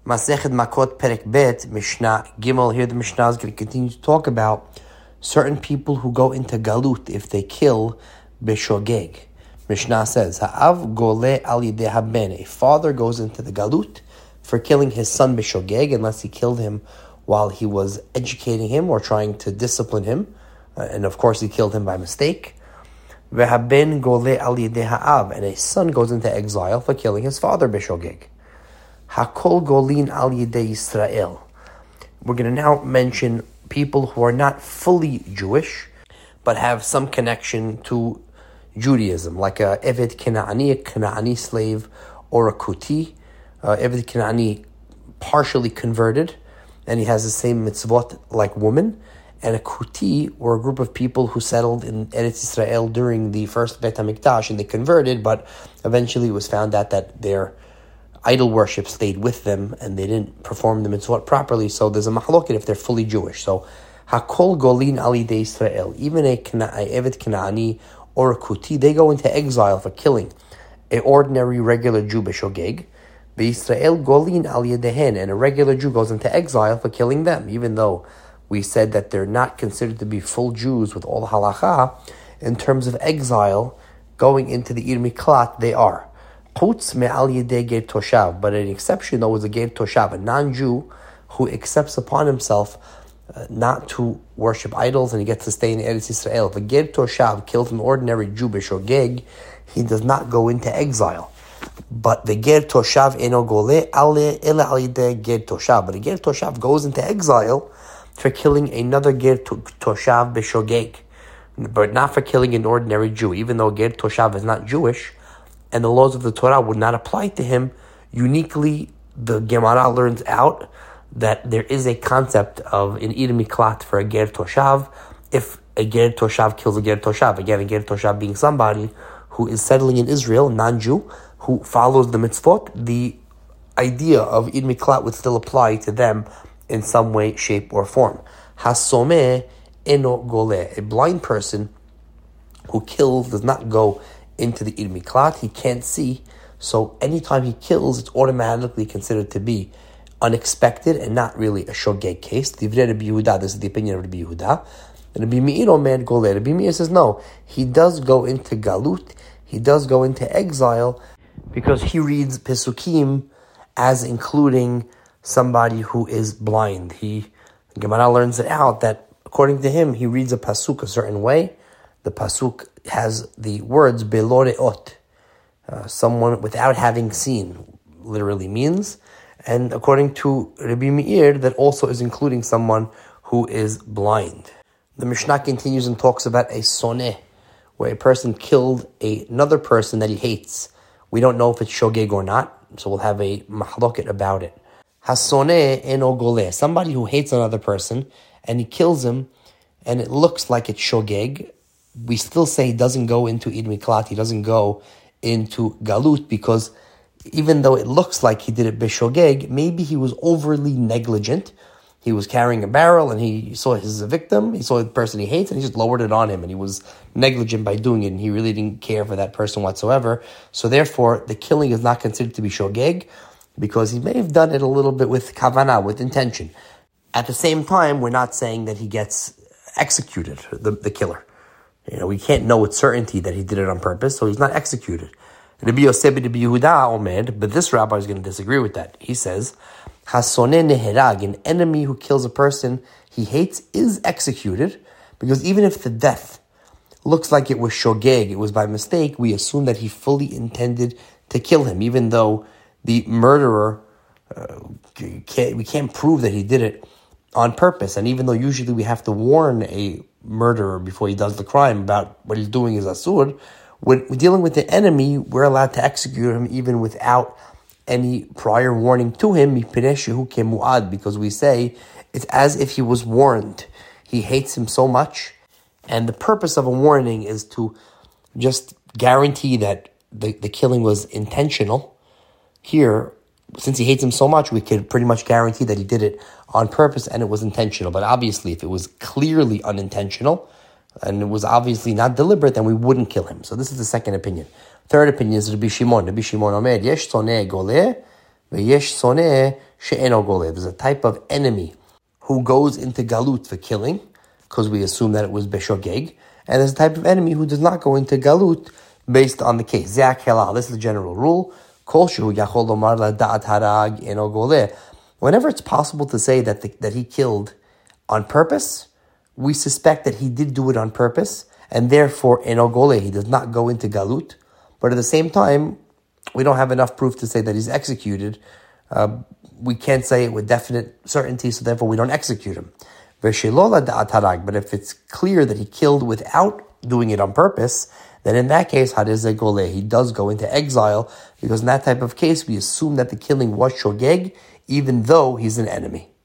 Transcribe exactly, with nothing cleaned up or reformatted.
Masechet Makot Perek Bet, Mishnah Gimel. Here the Mishnah is going to continue to talk about certain people who go into Galut if they kill Beshogeg. Mishnah says, Ha'av Gole Al Yidei Haben. A father goes into the Galut for killing his son Beshogeg, unless he killed him while he was educating him or trying to discipline him. Uh, and of course he killed him by mistake. Ve'haben Gole Al Yidei Ha'av. And a son goes into exile for killing his father Beshogeg. Hakol Golin Al Yidei Yisrael. We're going to now mention people who are not fully Jewish, but have some connection to Judaism, like a Eved Kena'ani, a Kena'ani slave, or a Kuti. Uh, Eved Kena'ani partially converted, and he has the same mitzvot like woman. And a Kuti were a group of people who settled in Eretz Yisrael during the first Beit HaMikdash, and they converted, but eventually it was found out that their idol worship stayed with them, and they didn't perform the mitzvot properly, so there's a mahloket if they're fully Jewish. So, Hakol Golin Ali de Israel, even a Evet Kena'ani or a Kuti, they go into exile for killing an ordinary, regular Jew, Beshogeg. Israel Golin Ali Dehen, and a regular Jew goes into exile for killing them, even though we said that they're not considered to be full Jews with all the halacha. In terms of exile, going into the Ir Miklat, they are. Chutz me'al yedei ger toshav, but an exception though is a ger toshav, a non-Jew who accepts upon himself uh, not to worship idols, and he gets to stay in Eretz Yisrael. If a ger toshav kills an ordinary Jew b'shogeg, he does not go into exile. But the ger toshav eno gole ale ela al yedei ger toshav. But a ger toshav goes into exile for killing another ger toshav b'shogeg, but not for killing an ordinary Jew, even though ger toshav is not Jewish, and the laws of the Torah would not apply to him. Uniquely, the Gemara learns out that there is a concept of an Ir Miklat for a Ger Toshav if a Ger Toshav kills a Ger Toshav. Again, a Ger Toshav being somebody who is settling in Israel, non-Jew, who follows the mitzvot. The idea of Ir Miklat would still apply to them in some way, shape, or form. Hasomeh eno gole. A blind person who kills does not go into the Ir Miklat. He can't see, so anytime he kills, it's automatically considered to be unexpected and not really a shogeg case. Divrei Rabbi Yehuda, this is the opinion of Rabbi Yehuda. And Rabbi Meir omer goleh. Rabbi Meir says no, he does go into galut, he does go into exile, because he reads Pesukim as including somebody who is blind. He, Gemara learns it out that according to him, he reads a pasuk a certain way. The pasuk has the words belo re'ot, uh, someone without having seen, literally means. And according to Rabbi Meir, that also is including someone who is blind. The Mishnah continues and talks about a soneh, where a person killed a, another person that he hates. We don't know if it's shogeg or not, so we'll have a mahloket about it. Hasoneh eno goleh, somebody who hates another person, and he kills him, and it looks like it's shogeg. We still say he doesn't go into Ir Miklat, he doesn't go into Galut, because even though it looks like he did it b'shogeg, maybe he was overly negligent. He was carrying a barrel and he saw his victim, he saw the person he hates, and he just lowered it on him, and he was negligent by doing it, and he really didn't care for that person whatsoever. So therefore, the killing is not considered to be shogeg, because he may have done it a little bit with kavanah, with intention. At the same time, we're not saying that he gets executed, the, the killer. You know, we can't know with certainty that he did it on purpose, so he's not executed. Rabbi Yosef Rabbi Yehuda omed, but this rabbi is going to disagree with that. He says, Hasoneh neherag, an enemy who kills a person he hates is executed, because even if the death looks like it was shogeg, it was by mistake, we assume that he fully intended to kill him, even though the murderer, uh, can't, we can't prove that he did it on purpose. And even though usually we have to warn a murderer before he does the crime about what he's doing is asur, when we're dealing with the enemy, we're allowed to execute him even without any prior warning to him, because we say it's as if he was warned. He hates him so much, and the purpose of a warning is to just guarantee that the, the killing was intentional. Here, since he hates him so much, we could pretty much guarantee that he did it on purpose and it was intentional. But obviously, if it was clearly unintentional and it was obviously not deliberate, then we wouldn't kill him. So this is the second opinion. Third opinion is Rabbi Shimon. Rabbi Shimon omer, yesh soneh goleh, veyesh soneh she'eno goleh. There's a type of enemy who goes into galut for killing, because we assume that it was beshogeg, and there's a type of enemy who does not go into galut based on the case. This is the general rule. Whenever it's possible to say that the, that he killed on purpose, we suspect that he did do it on purpose, and therefore eno goleh, he does not go into galut. But at the same time, we don't have enough proof to say that he's executed. Uh, we can't say it with definite certainty, so therefore we don't execute him. But if it's clear that he killed without doing it on purpose, then in that case, hadezeh goleh, he does go into exile, because in that type of case, we assume that the killing was shogeg, even though he's an enemy.